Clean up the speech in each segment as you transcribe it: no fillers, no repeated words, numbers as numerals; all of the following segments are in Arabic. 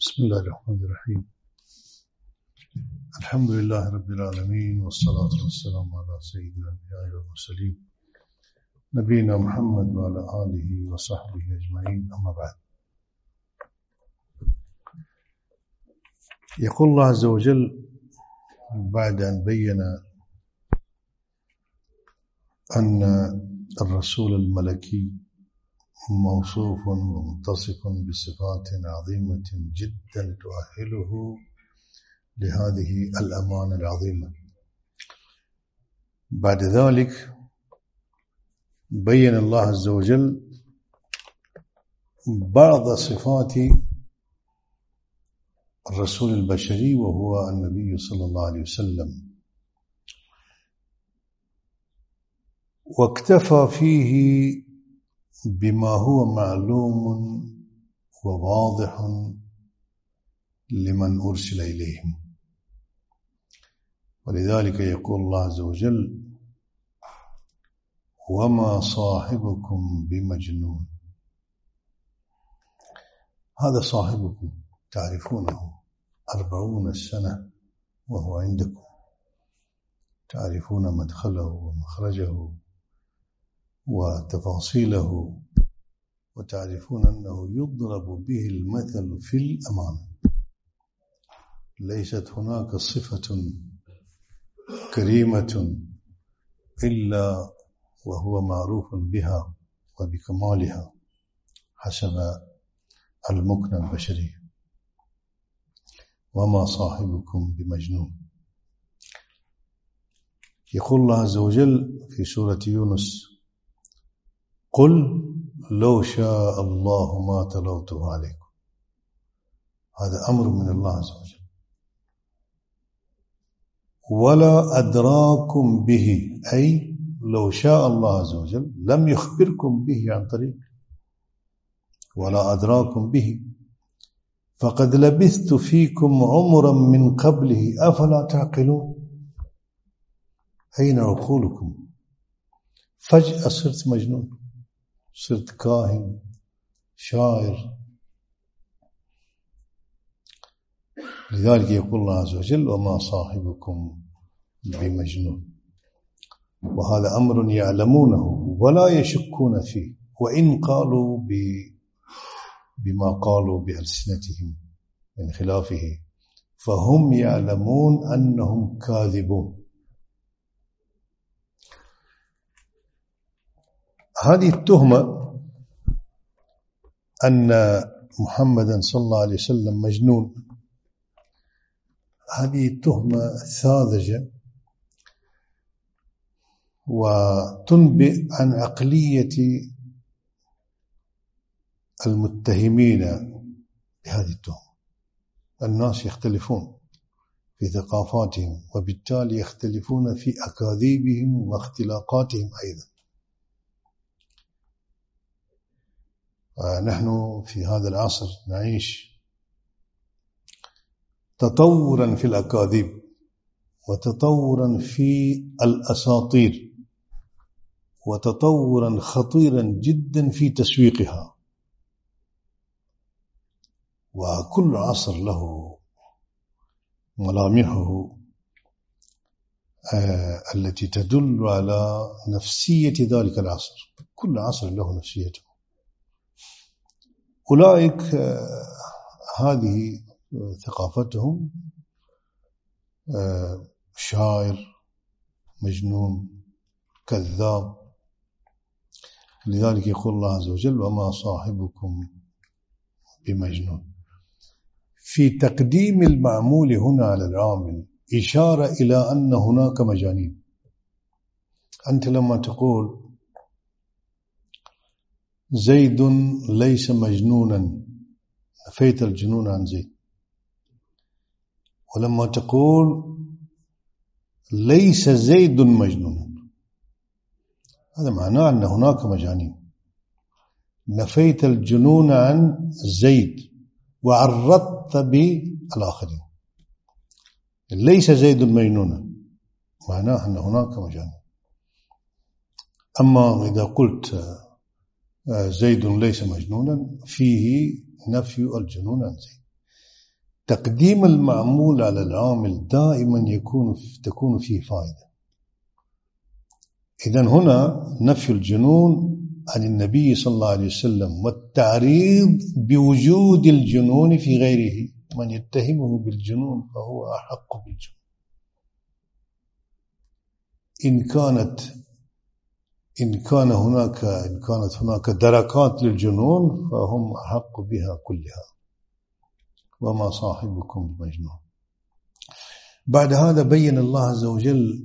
بسم الله الرحمن الرحيم. الحمد لله رب العالمين، والصلاة والسلام على سيد الأنبياء والمرسلين نبينا محمد وعلى آله وصحبه أجمعين، أما بعد. يقول الله عز وجل بعد أن بين أن الرسول الملكي موصوف ومتصف بصفات عظيمة جدا تؤهله لهذه الأمانة العظيمة، بعد ذلك بين الله عز وجل بعض صفات الرسول البشري وهو النبي صلى الله عليه وسلم، واكتفى فيه بما هو معلوم وواضح لمن أرسل إليهم. ولذلك يقول الله عز وجل: وما صاحبكم بمجنون. هذا صاحبكم تعرفونه 40 سنة وهو عندكم، تعرفون مدخله ومخرجه وتفاصيله، وتعرفون أنه يضرب به المثل في الأمانة. ليست هناك صفة كريمة إلا وهو معروف بها وبكمالها حسب المكنة البشري. وما صاحبكم بمجنون. يقول الله عز وجل في سورة يونس: قل لو شاء الله ما تلوته عليكم. هذا أمر من الله عز وجل. ولا أدراكم به، أي لو شاء الله عز وجل لم يخبركم به عن طريق، ولا أدراكم به فقد لبثت فيكم عمرا من قبله أفلا تعقلون. أين عقولكم؟ فجأة صرت مجنون، صرت كاهن، شاعر. لذلك يقول الله عز وجل: وما صاحبكم بمجنون. وهذا أمر يعلمونه ولا يشكون فيه، وإن قالوا بما قالوا بألسنتهم من خلافه، فهم يعلمون أنهم كاذبون. هذه التهمة أن محمدا صلى الله عليه وسلم مجنون، هذه تهمة ساذجة وتنبئ عن عقلية المتهمين بهذه التهمة. الناس يختلفون في ثقافاتهم، وبالتالي يختلفون في أكاذيبهم واختلاقاتهم أيضا. نحن في هذا العصر نعيش تطورا في الأكاذيب، وتطورا في الأساطير، وتطورا خطيرا جدا في تسويقها. وكل عصر له ملامحه التي تدل على نفسية ذلك العصر. كل عصر له نفسيته. أولئك هذه ثقافتهم شاعر، مجنون، كذاب. لذلك يقول الله عز وجل: وما صاحبكم بمجنون. في تقديم المعمول هنا على العامل إشارة إلى أن هناك مجانين. أنت لما تقول زيد ليس مجنونا نفيت الجنون عن زيد، ولما تقول ليس زيد مجنونا هذا معناه أن هناك مجانين. نفيت الجنون عن زيد وعرضت بالآخرين. ليس زيد مجنونا معناه أن هناك مجانين. أما إذا قلت زيد ليس مجنونا فيه نفي الجنون عن زيد. تقديم المعمول على العامل دائما تكون فيه فائدة. إذن هنا نفي الجنون عن النبي صلى الله عليه وسلم والتعريض بوجود الجنون في غيره. من يتهمه بالجنون فهو أحق بالجنون. إن كانت هناك دركات للجنون فهم أحق بها كلها. وما صاحبكم بمجنون. بعد هذا بين الله عز وجل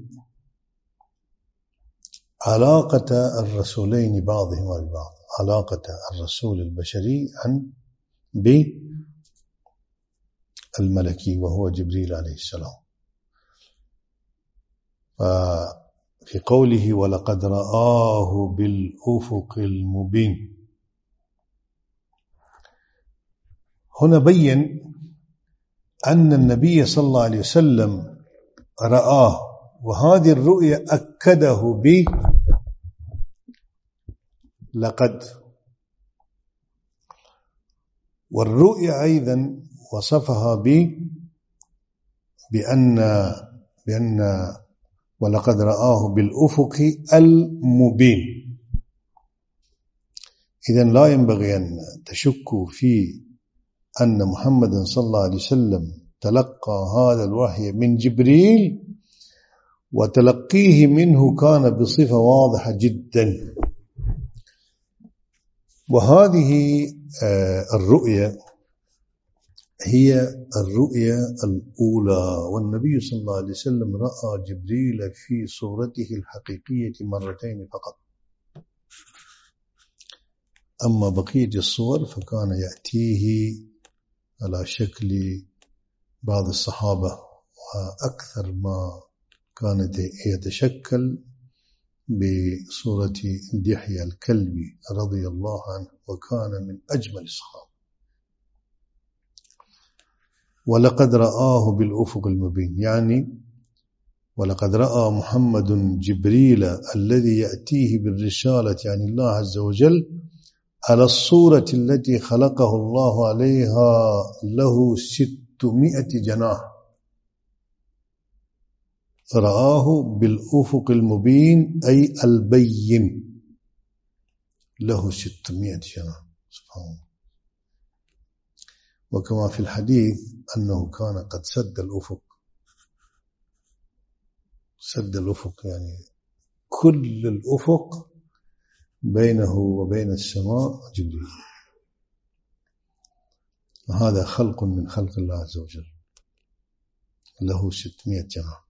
علاقة الرسولين بعضهما ببعض، علاقة الرسول البشري بالملكي وهو جبريل عليه السلام. في قوله ولقد رآه بالأفق المبين، هنا بين أن النبي صلى الله عليه وسلم رآه، وهذه الرؤية أكده لقد، والرؤية أيضا وصفها بأن ولقد رآه بالأفق المبين. إذن لا ينبغي أن تشكوا في أن محمد صلى الله عليه وسلم تلقى هذا الوحي من جبريل، وتلقيه منه كان بصفة واضحة جدا. وهذه الرؤية هي الرؤية الأولى. والنبي صلى الله عليه وسلم رأى جبريل في صورته الحقيقية مرتين فقط. أما بقية الصور فكان يأتيه على شكل بعض الصحابة، وأكثر ما كان يتشكل بصورة دحية الكلبي رضي الله عنه، وكان من أجمل الصحابة. ولقد رآه بالأفق المبين، يعني ولقد رأى محمد جبريل الذي يأتيه بالرسالة يعني الله عز وجل على الصورة التي خلقه الله عليها له 600 جناح. رآه بالأفق المبين أي البين، له 600 جناح. سبحان الله. وكما في الحديث أنه كان قد سد الأفق. سد الأفق يعني كل الأفق بينه وبين السماء جبريل. وهذا خلق من خلق الله عز وجل، له 600 جناح.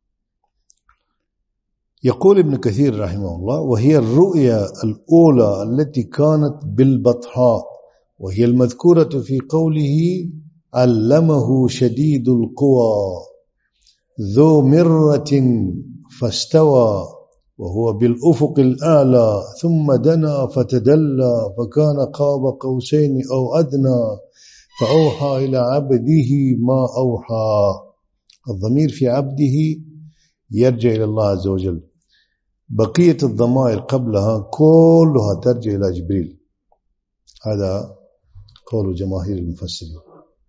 يقول ابن كثير رحمه الله: وهي الرؤيا الأولى التي كانت بالبطحاء، وهي المذكورة في قوله علمه شديد القوى ذو مرة فاستوى وهو بالأفق الأعلى ثم دنا فتدلى فكان قاب قوسين أو أدنى فأوحى إلى عبده ما أوحى. الضمير في عبده يرجع إلى الله عز وجل. بقية الضمائر قبلها كلها ترجع إلى جبريل. هذا قول جماهير المفسرين.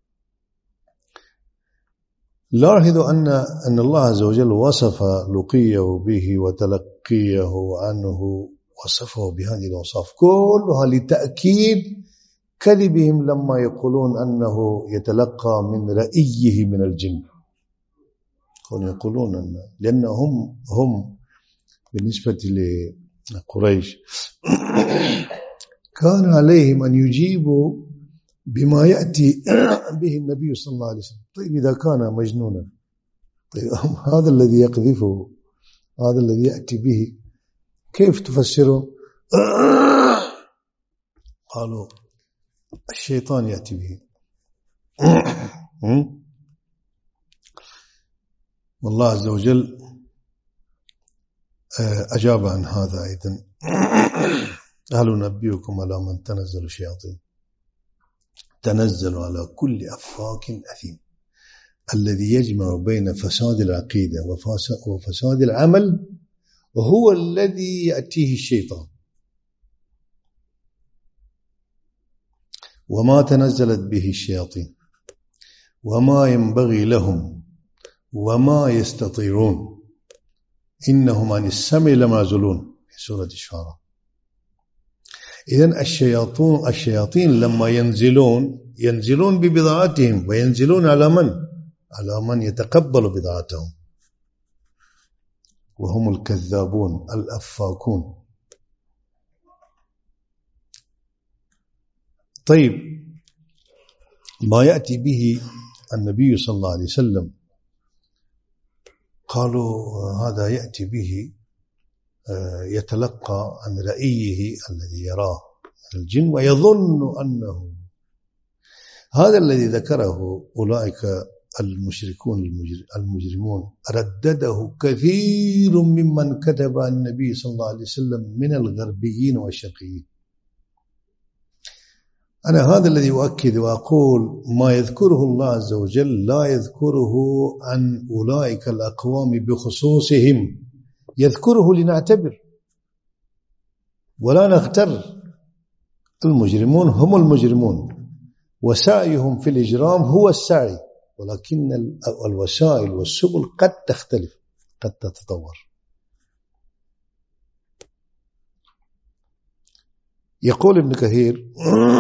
لاحظوا أن الله عز وجل وصف لقيه به وتلقيه عنه، وصفه بهذه الأوصاف كلها لتأكيد كذبهم لما يقولون أنه يتلقى من رأيه من الجن. يقولون لأنهم بالنسبة لقريش كان عليهم أن يجيبوا بما يأتي به النبي صلى الله عليه وسلم. طيب إذا كان مجنونا، طيب هذا الذي يقذفه، هذا الذي يأتي به، كيف تفسره؟ قالوا الشيطان يأتي به. والله عز وجل أجاب عن هذا أيضا: هل ننبئكم على من تنزل الشياطين؟ تنزل على كل أفاك أثيم الذي يجمع بين فساد العقيدة وفساد العمل، وهو الذي يأتيه الشيطان. وما تنزلت به الشياطين وما ينبغي لهم وما يستطيعون إنهم عن السمع لمعزولون في سورة الشعراء. إذن الشياطين لما ينزلون ببضاعتهم، وينزلون على من؟ على من يتقبل بضاعتهم، وهم الكذابون الأفاكون. طيب، ما يأتي به النبي صلى الله عليه وسلم قالوا هذا يأتي به يتلقى عن رأيه الذي يراه الجن ويظن أنه هذا الذي ذكره أولئك المشركون المجرمون، ردده كثير ممن كتب عن النبي صلى الله عليه وسلم من الغربيين والشرقيين. أنا هذا الذي أؤكد وأقول ما يذكره الله عز وجل لا يذكره عن أولئك الأقوام بخصوصهم، يذكره لنعتبر ولا نغتر. المجرمون هم المجرمون، وسعيهم في الإجرام هو السعي، ولكن الوسائل والسبل قد تختلف، قد تتطور. يقول ابن كثير: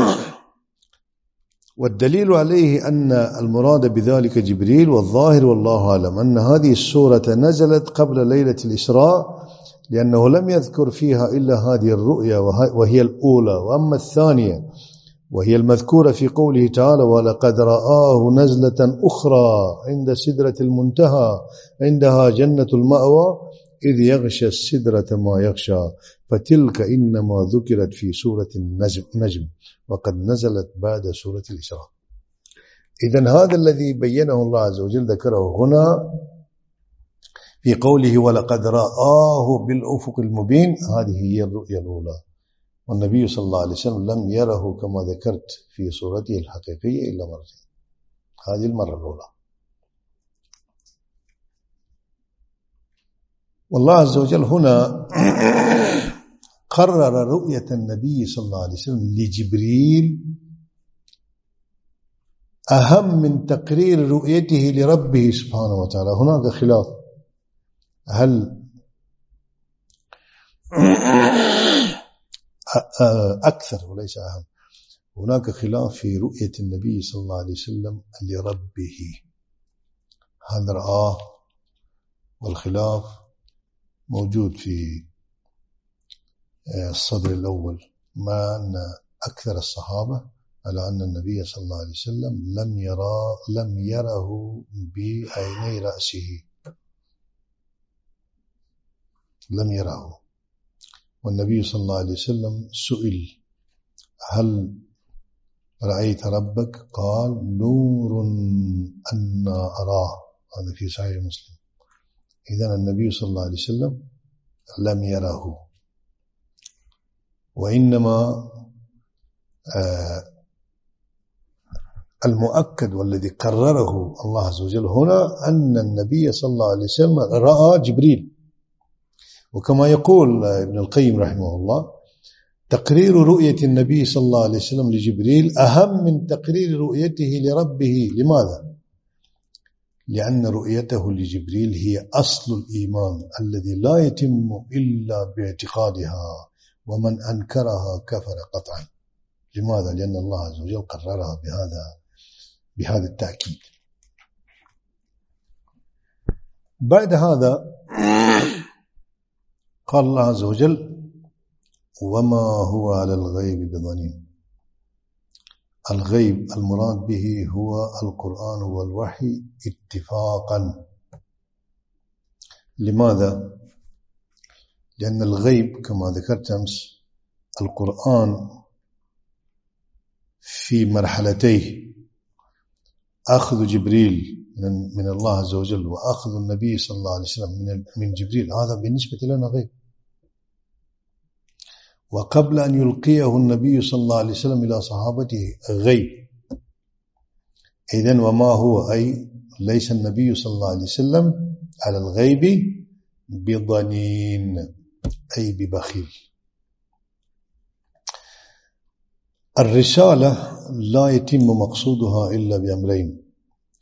والدليل عليه أن المراد بذلك جبريل، والظاهر والله أعلم أن هذه السورة نزلت قبل ليلة الإسراء، لأنه لم يذكر فيها إلا هذه الرؤيا وهي الأولى، وأما الثانية وهي المذكورة في قوله تعالى: ولقد رآه نزلة أخرى عند سدرة المنتهى عندها جنة المأوى إذ يغشى السدرة ما يغشى، فتلك إنما ذكرت في سورة النجم وقد نزلت بعد سورة الإسراء. إذن هذا الذي بينه الله عز وجل ذكره هنا في قوله ولقد رآه بالأفق المبين، هذه هي الرؤيا الأولى، والنبي صلى الله عليه وسلم لم يره كما ذكرت في صورته الحقيقية إلا مرتين، هذه المرة الأولى. والله عز وجل هنا قرر رؤية النبي صلى الله عليه وسلم لجبريل أهم من تقرير رؤيته لربه سبحانه وتعالى. هناك خلاف، هل أكثر وليس أهم، هناك خلاف في رؤية النبي صلى الله عليه وسلم لربه، هل رآه؟ والخلاف موجود في الصدر الأول، مع أن أكثر الصحابة على أن النبي صلى الله عليه وسلم لم يره بعيني رأسه، لم يره. والنبي صلى الله عليه وسلم سئل: هل رأيت ربك؟ قال: نور أنا أراه، هذا في صحيح مسلم. إذن النبي صلى الله عليه وسلم لم يره، وإنما المؤكد والذي قرره الله عز وجل هنا أن النبي صلى الله عليه وسلم رأى جبريل. وكما يقول ابن القيم رحمه الله: تقرير رؤية النبي صلى الله عليه وسلم لجبريل أهم من تقرير رؤيته لربه. لماذا؟ لأن رؤيته لجبريل هي أصل الإيمان الذي لا يتم إلا باعتقادها، ومن أنكرها كفر قطعا. لماذا؟ لأن الله عز وجل قررها بهذا التأكيد. بعد هذا قال الله عز وجل: وما هو على الغيب بضنين. الغيب المراد به هو القرآن والوحي اتفاقا. لماذا؟ لأن الغيب كما ذكرت أمس، القرآن في مرحلتيه: أخذ جبريل من الله عز وجل، وأخذ النبي صلى الله عليه وسلم من جبريل، هذا بالنسبة لنا غيب. وقبل أن يلقيه النبي صلى الله عليه وسلم إلى صحابته غيب. إذن وما هو، أي ليس النبي صلى الله عليه وسلم على الغيب بضنين، أي ببخيل. الرسالة لا يتم مقصودها إلا بأمرين: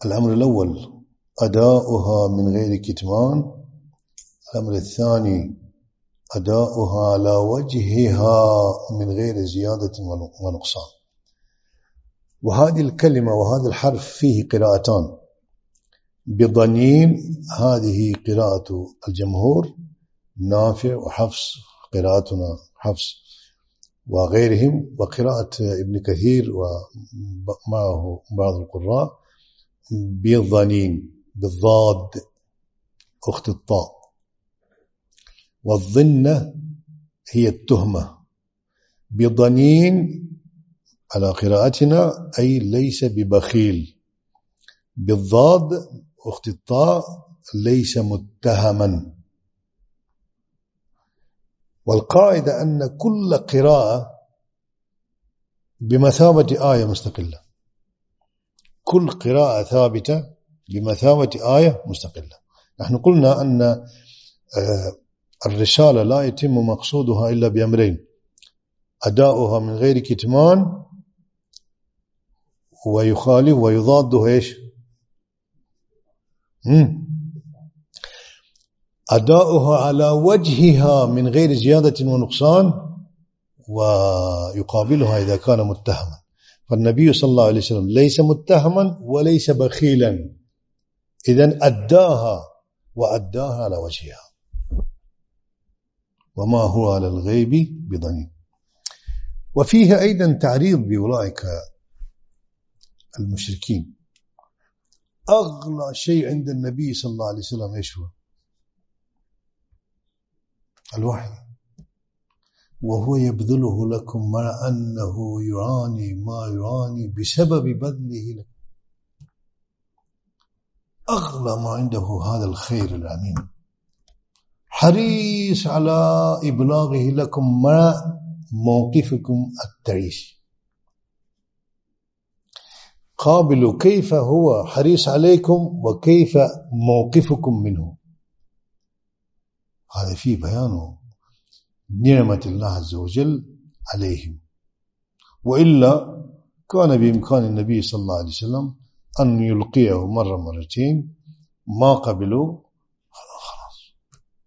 الأمر الأول أداؤها من غير كتمان. الأمر الثاني أداؤها على وجهها من غير زيادة ونقصان. وهذه الكلمة وهذا الحرف فيه قراءتان. بضنين هذه قراءة الجمهور، نافع وحفص قراءتنا حفص وغيرهم، وقراءة ابن كثير ومعه بعض القراء بضنين بالضاد أخت الطاء. والظنة هي التهمة. بضنين على قراءتنا أي ليس ببخيل. بالضاد أخت الطاء ليس متهما. والقاعدة أن كل قراءة بمثابة آية مستقلة. كل قراءة ثابتة بمثابة آية مستقلة. نحن قلنا أن الرسالة لا يتم مقصودها إلا بأمرين: أداؤها من غير كتمان، ويخالف ويضاده إيش؟ أداؤها على وجهها من غير زيادة ونقصان، ويقابلها إذا كان متهما. فالنبي صلى الله عليه وسلم ليس متهما وليس بخيلا، إذن أداها وأداها على وجهها، وما هو على الغيب بضنين. وفيها أيضا تعريض بأولئك المشركين. أغلى شيء عند النبي صلى الله عليه وسلم إيش هو؟ الوحي. وهو يبذله لكم مع أنه يعاني ما يعاني بسبب بذله لكم. أغلى ما عنده هذا الخير العميم، حريص على إبلاغه لكم مع موقفكم التعيش. قابلوا كيف هو حريص عليكم وكيف موقفكم منه. هذا فيه بيان نعمة الله عز وجل عليهم. وإلا كان بإمكان النبي صلى الله عليه وسلم أن يلقيه مرة مرتين، ما قبلوا خلاص.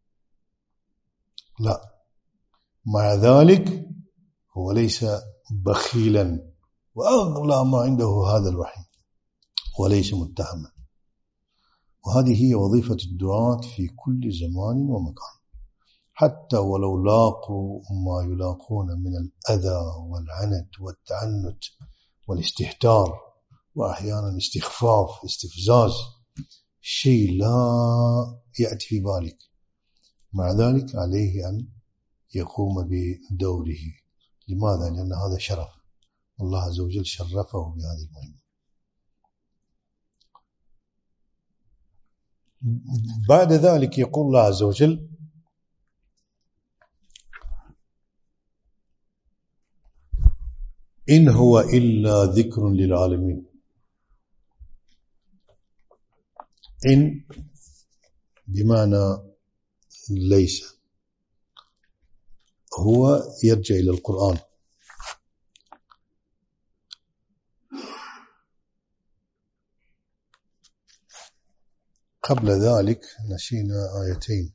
لا، مع ذلك هو ليس بخيلا، وأغلى ما عنده هذا الوحي، وليس متهما. وهذه هي وظيفة الدعاة في كل زمان ومكان، حتى ولو لاقوا ما يلاقون من الأذى والعنت والتعنت والاستهتار، وأحيانا استخفاف استفزاز، شيء لا يأتي في بالك. مع ذلك عليه أن يقوم بدوره. لماذا؟ لأن هذا شرف، الله عز وجل شرفه بهذه المهمة. بعد ذلك يقول الله عز وجل: إن هو إلا ذكر للعالمين. إن بمعنى ليس، هو يرجع إلى القرآن. قبل ذلك نسينا آيتين.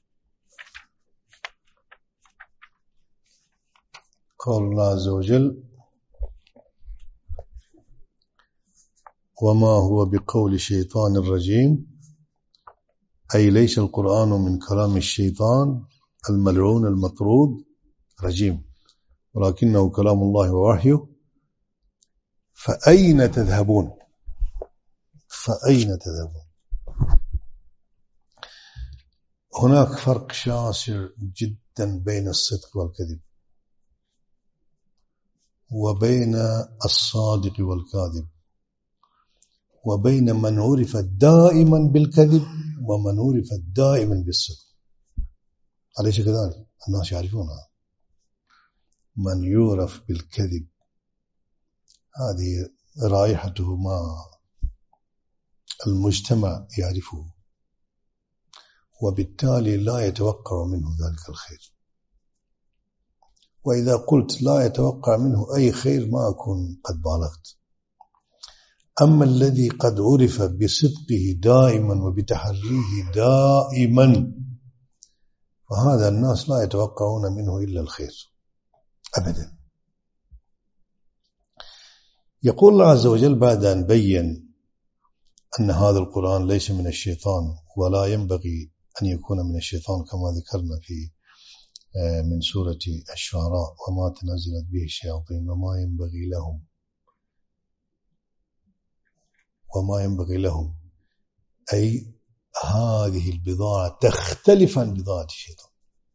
قال الله عز وجل: وما هو بقول شيطان الرجيم، أي ليس القرآن من كلام الشيطان الملعون المطرود رجيم، ولكنه كلام الله ووحيه. فأين تذهبون؟ فأين تذهبون؟ هناك فرق شاسع جدا بين الصدق والكذب، وبين الصادق والكاذب، وبين من عرف دائما بالكذب ومن عرف دائما بالصدق. أليس كذلك؟ الناس يعرفونها. من يعرف بالكذب هذه رائحته ما المجتمع يعرفه، وبالتالي لا يتوقع منه ذلك الخير. وإذا قلت لا يتوقع منه أي خير ما أكون قد بالغت. أما الذي قد عرف بصدقه دائما وبتحريه دائما فهذا الناس لا يتوقعون منه إلا الخير أبدا. يقول الله عز وجل بعد أن بين أن هذا القرآن ليس من الشيطان ولا ينبغي أن يكون من الشيطان كما ذكرنا في من سورة الشعراء وما تنزلت به الشياطين وما ينبغي لهم أي هذه البضاعة تختلف عن بضاعة الشيطان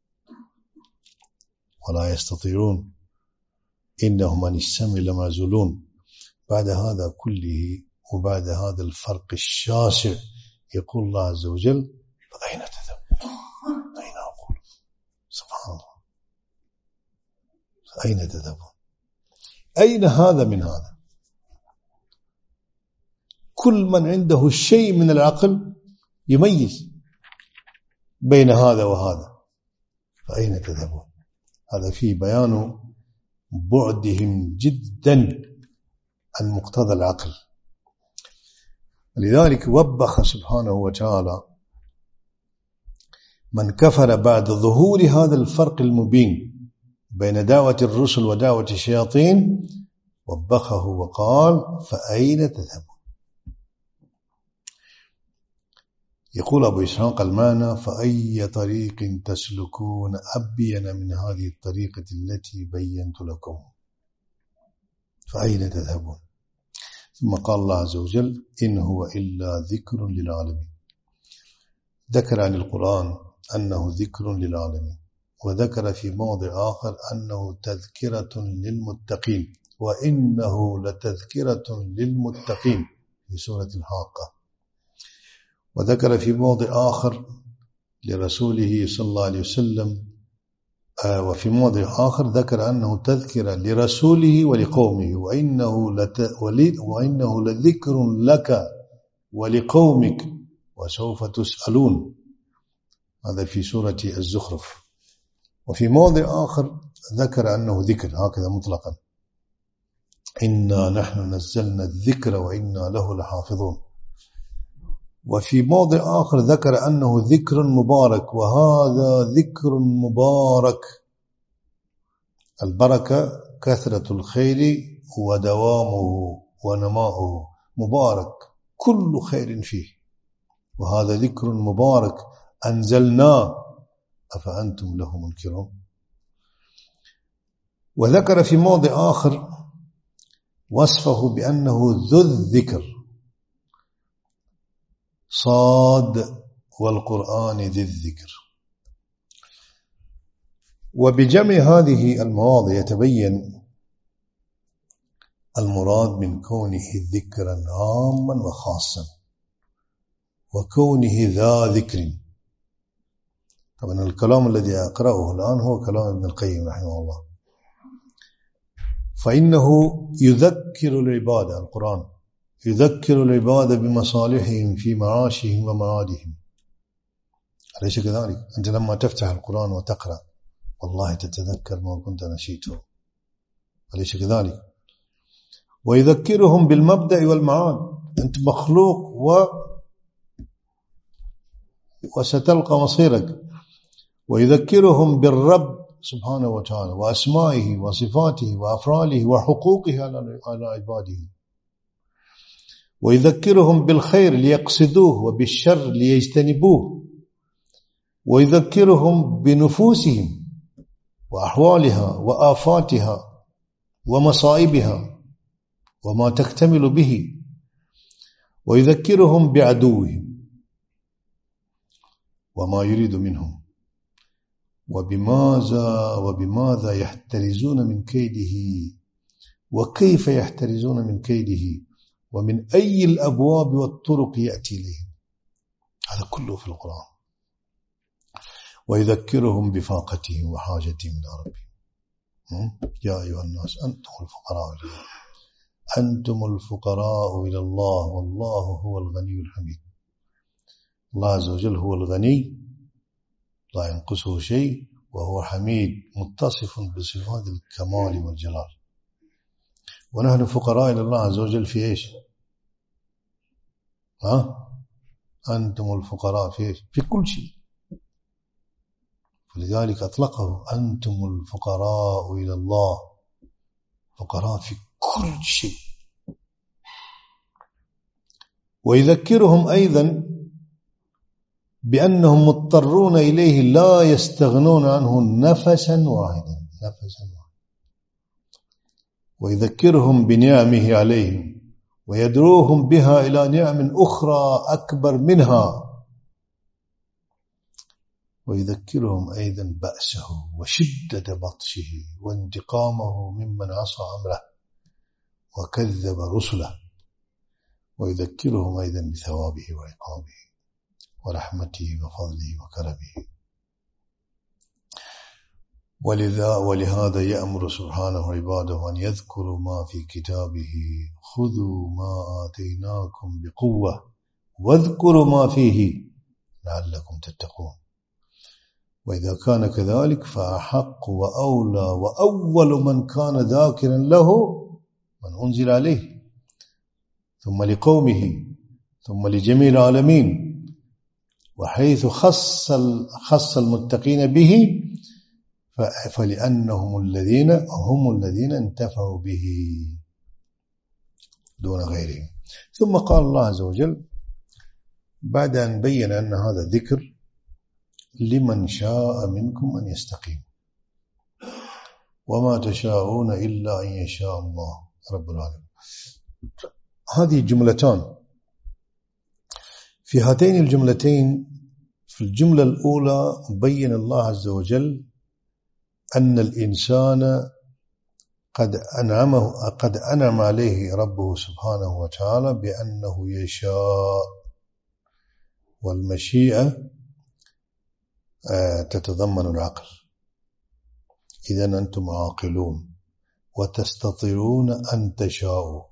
ولا يستطيعون إنهم عن السمع لمعزولون. بعد هذا كله وبعد هذا الفرق الشاسع يقول الله عز وجل فأين تذهبون؟ أين أقول سبحان الله فأين تذهبون؟ أين هذا من هذا؟ كل من عنده شيء من العقل يميز بين هذا وهذا فأين تذهبون؟ هذا فيه بيان بعدهم جدا عن مقتضى العقل. لذلك وبخ سبحانه وتعالى من كفر بعد ظهور هذا الفرق المبين بين دعوة الرسل ودعوة الشياطين وبخه وقال فأين تذهبون؟ يقول أبو إسحاق المعنى فأي طريق تسلكون أبين من هذه الطريقة التي بينت لكم فأين تذهبون؟ ثم قال الله عز وجل إن هو إلا ذكر للعالمين. ذكر عن القرآن أنه ذكر للعالمين وذكر في موضع آخر أنه تذكرة للمتقين وإنه لتذكرة للمتقين في سورة الحاقة. وذكر في موضع آخر لرسوله صلى الله عليه وسلم وفي موضع آخر ذكر أنه تذكرة لرسوله ولقومه وإنه لذكر لك ولقومك وسوف تسألون. هذا في سورة الزخرف. وفي موضع آخر ذكر أنه ذكر هكذا مطلقا إنا نحن نزلنا الذكر وإنا له لحافظون. وفي موضع آخر ذكر أنه ذكر مبارك وهذا ذكر مبارك البركة كثرة الخير ودوامه ونماؤه مبارك كل خير فيه وهذا ذكر مبارك أنزلناه أفأنتم له منكرون. وذكر في موضع آخر وصفه بأنه ذو الذكر صاد والقرآن ذي الذكر. وبجمع هذه المواضع يتبين المراد من كونه ذكرا عاما وخاصا وكونه ذا ذكر. طبعا الكلام الذي أقرأه الآن هو كلام ابن القيم رحمه الله. فإنه يذكر العبادة القرآن يذكر العباد بمصالحهم في معاشهم ومعادهم. أليس كذلك؟ أنت لما تفتح القرآن وتقرأ والله تتذكر ما كنت نسيته أليس كذلك؟ ويذكرهم بالمبدأ والمعاد. أنت مخلوق وستلقى مصيرك. ويذكرهم بالرب سبحانه وتعالى وأسمائه وصفاته وأفعاله وحقوقه على عباده. ويذكرهم بالخير ليقصدوه وبالشر ليجتنبوه. ويذكرهم بنفوسهم وأحوالها وآفاتها ومصائبها وما تكتمل به. ويذكرهم بعدوهم وما يريد منهم وبماذا يحترزون من كيده وكيف يحترزون من كيده ومن أي الأبواب والطرق يأتي إليه. هذا كله في القرآن. ويذكرهم بفاقتهم وحاجتهم إلى ربهم. يا أيها الناس أنتم الفقراء إلى الله والله هو الغني الحميد. الله عز وجل هو الغني لا ينقصه شيء وهو حميد متصف بصفات الكمال والجلال. ونحن فقراء إلى الله عز وجل في إيش؟ أنتم الفقراء في كل شيء، ولذلك أطلقه أنتم الفقراء إلى الله، فقراء في كل شيء. ويذكرهم أيضا بأنهم مضطرون إليه لا يستغنون عنه نفسا واحدا. ويذكرهم بنعمه عليهم ويدعوهم بها إلى نعم أخرى أكبر منها، ويذكرهم أيضا بأسه وشدة بطشه وانتقامه ممن عصى أمره وكذب رسله، ويذكرهم أيضا بثوابه وعقابه ورحمته وفضله وكرمه. ولهذا يأمر سبحانه عباده أن يذكروا ما في كتابه، خذوا ما آتيناكم بقوة واذكروا ما فيه لعلكم تتقون. وإذا كان كذلك فأحق وأولى وأول من كان ذاكرا له من أنزل عليه، ثم لقومه، ثم لجميع العالمين. وحيث خص المتقين به فلأنهم هم الذين انتفعوا به دون غيرهم. ثم قال الله عز وجل بعد أن بين أن هذا ذكر لمن شاء منكم أن يستقيم، وما تشاءون إلا أن يشاء الله رب العالمين. هذه جملتان. في هاتين الجملتين، في الجملة الأولى بين الله عز وجل أن الإنسان قد أنعم عليه ربه سبحانه وتعالى بأنه يشاء، والمشيئة تتضمن العقل. إذن أنتم عاقلون وتستطيعون أن تشاءوا.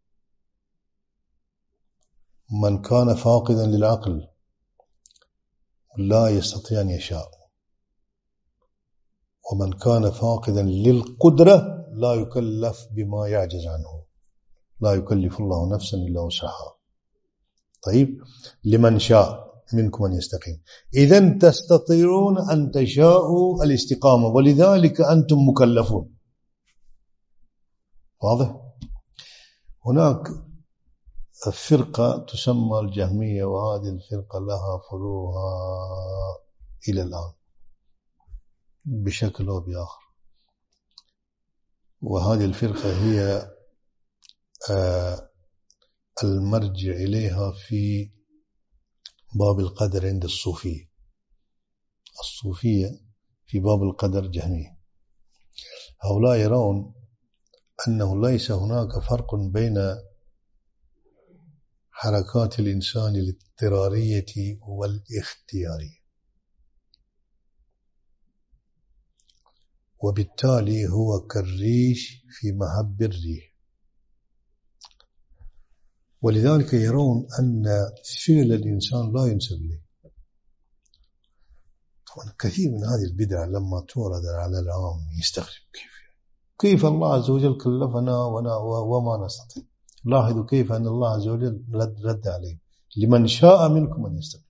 من كان فاقدا للعقل لا يستطيع أن يشاء، ومن كان فاقدا للقدرة لا يكلف بما يعجز عنه، لا يكلف الله نفسا إلا وسعها. طيب، لمن شاء منكم أن يستقيم. إذن تستطيعون أن تشاءوا الاستقامة، ولذلك أنتم مكلفون. واضح؟ هناك فرقة تسمى الجهمية، وهذه الفرقة لها فروعها إلى الآن بشكل أو بآخر. وهذه الفرقة هي المرجع إليها في باب القدر عند الصوفية. الصوفية في باب القدر جهمية. هؤلاء يرون أنه ليس هناك فرق بين حركات الإنسان الاضطرارية والاختيارية، وبالتالي هو كالريش في مهب الريح. ولذلك يرون أن فعل الإنسان لا ينسب له. طبعا كثير من هذه البدع لما تورد على العام يستغرب كيف الله عز وجل كلفنا وما نستطيع. لاحظوا كيف أن الله عز وجل رد عليه: لمن شاء منكم أن يستقيم.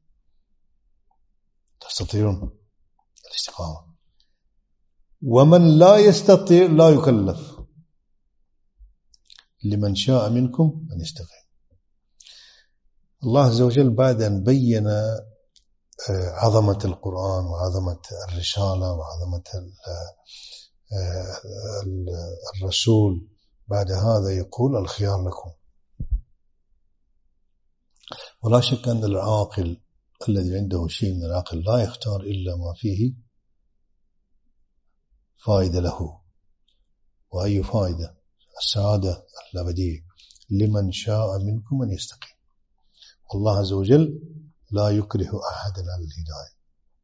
تستطيعون الاستقامة. ومن لا يستطيع لا يكلف. لمن شاء منكم أن يستقيم. الله عز وجل بعد أن بين عظمة القرآن وعظمة الرسالة وعظمة الرسول، بعد هذا يقول: الخيار لكم. ولا شك أن العاقل الذي عنده شيء من العقل لا يختار إلا ما فيه فائدة له. وأي فائدة؟ السعادة الأبدية. لمن شاء منكم أن يستقيم. الله عز وجل لا يكره أحدا على الهداية.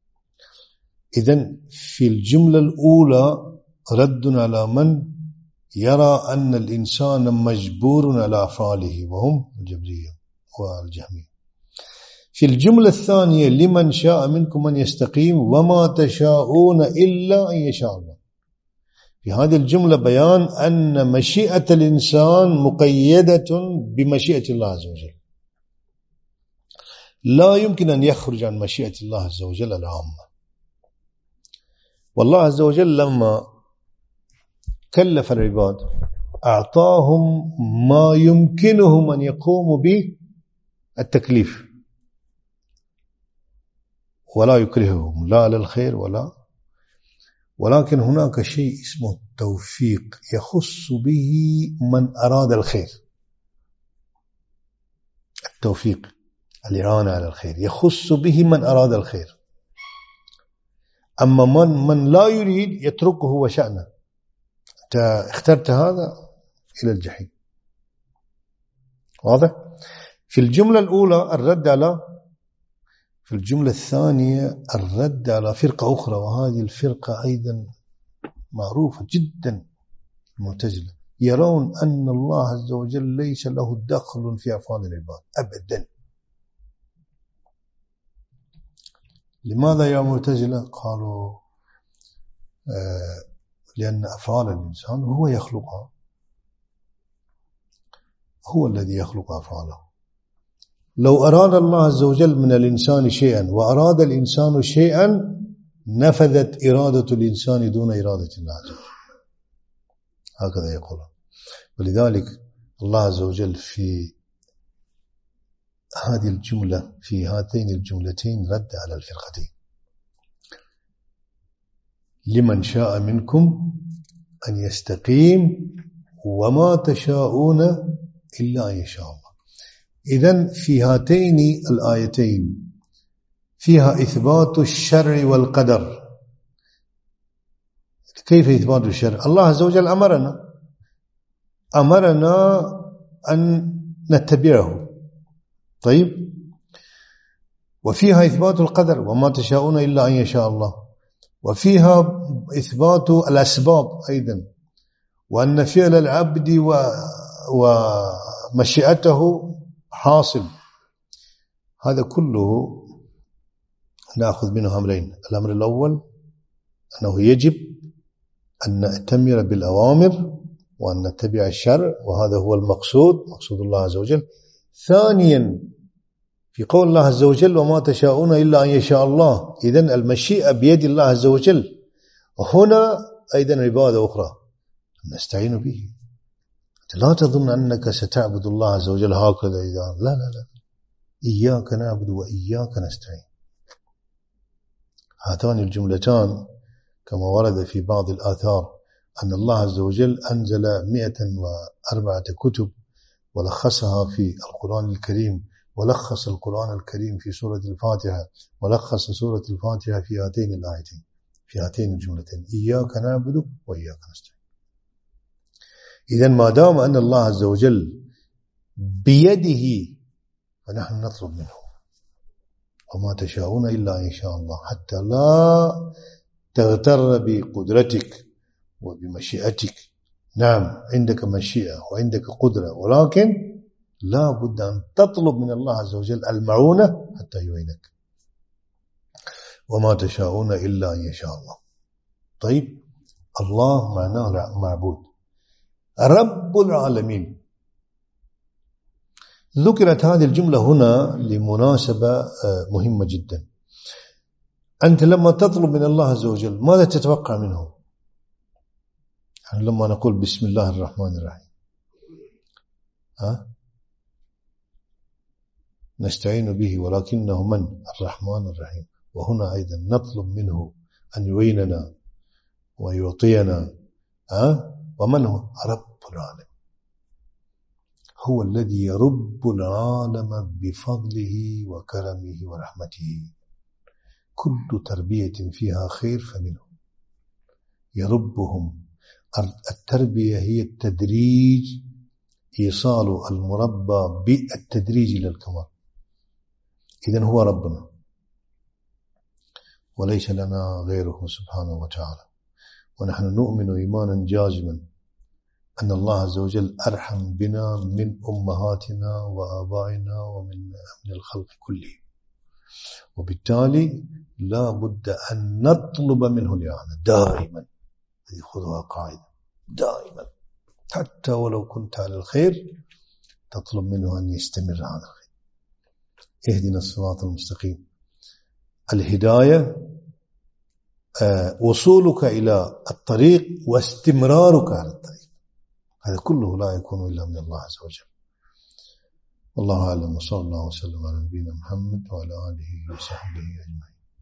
إذن في الجملة الأولى رد على من يرى أن الإنسان مجبور على أفعاله، وهم الجبرية والجهمية. في الجملة الثانية: لمن شاء منكم أن يستقيم وما تشاءون إلا أن يشاء الله. في هذه الجملة بيان أن مشيئة الإنسان مقيدة بمشيئة الله عز وجل. لا يمكن أن يخرج عن مشيئة الله عز وجل العامة. والله عز وجل لما كلف العباد أعطاهم ما يمكنهم أن يقوموا به التكليف، ولا يكرههم لا على الخير ولكن هناك شيء اسمه التوفيق يخص به من أراد الخير. التوفيق الإعانة على الخير يخص به من أراد الخير، أما من لا يريد يتركه هو شأنه. أنت اخترت هذا إلى الجحيم. واضح؟ في الجملة الأولى الرد على، في الجملة الثانية الرد على فرقة أخرى، وهذه الفرقة أيضا معروفة جدا، المعتزلة، يرون أن الله عز وجل ليس له دخل في أفعال العباد أبدا. لماذا يا معتزلة؟ قالوا لأن أفعال الإنسان هو يخلقها، هو الذي يخلق أفعاله. لو أراد الله عز وجل من الإنسان شيئا وأراد الإنسان شيئا نفذت إرادة الإنسان دون إرادة الله عز وجل، هكذا يقول. ولذلك الله عز وجل في هذه الجملة، في هاتين الجملتين، رد على الفرقتين: لمن شاء منكم أن يستقيم وما تشاءون إلا أن يشاء الله. إذن في هاتين الآيتين فيها إثبات الشرع والقدر. كيف إثبات الشرع؟ الله عز وجل أمرنا أن نتبعه. طيب، وفيها إثبات القدر وما تشاءون إلا أن يشاء الله، وفيها إثبات الأسباب أيضا، وأن فعل العبد ومشيئته حاصل. هذا كله نأخذ منه أمرين: الأمر الأول أنه يجب أن نأتمر بالأوامر وأن نتبع الشرع، وهذا هو مقصود الله عز وجل. ثانيا، في قول الله عز وجل وما تشاءون إلا أن يشاء الله، إذن المشيئة بيد الله عز وجل. هنا أيضا عبادة أخرى نستعين به. لا تظن أنك ستعبد الله عز وجل هكذا لا، إياك نعبد وإياك نستعين. هاتان الجملتان كما ورد في بعض الآثار أن الله عز وجل أنزل 104 كتب ولخصها في القرآن الكريم، ولخص القرآن الكريم في سورة الفاتحة، ولخص سورة الفاتحة في هاتين الآيتين، في هاتين الجملتين: إياك نعبد وإياك نستعين. إذن ما دام أن الله عز وجل بيده فنحن نطلب منه وما تشاءون إلا أن يشاء الله، حتى لا تغتر بقدرتك وبمشيئتك. نعم، عندك مشيئة وعندك قدرة، ولكن لا بد أن تطلب من الله عز وجل المعونة حتى يعينك. وما تشاءون إلا أن يشاء الله. طيب، الله معناه معبود، رب العالمين. ذكرت هذه الجملة هنا لمناسبة مهمة جدا. أنت لما تطلب من الله عز وجل ماذا تتوقع منه؟ يعني لما نقول بسم الله الرحمن الرحيم، نستعين به ولكنه من؟ الرحمن الرحيم. وهنا أيضا نطلب منه أن يعيننا ويعطينا. ومن هو؟ رب العالمين، هو الذي يرب العالم بفضله وكرمه ورحمته. كل تربية فيها خير فمنه يربهم. التربية هي التدريج، إيصال المربى بالتدريج إلى الكمال. إذن هو ربنا وليس لنا غيره سبحانه وتعالى. ونحن نؤمن إيمانا جازما أن الله عز وجل أرحم بنا من أمهاتنا وآبائنا ومن الخلق كله، وبالتالي لا بد أن نطلب منه الإعانة دائما. خذها قاعدة دائما، حتى ولو كنت على الخير تطلب منه أن يستمر على الخير. اهدنا الصراط المستقيم. الهداية وصولك إلى الطريق واستمرارك على الطريق، هذا كله لا يكون إلا من الله عز وجل. والله أعلم، وصلى الله وسلم على نبينا محمد وعلى آله وصحبه أجمعين.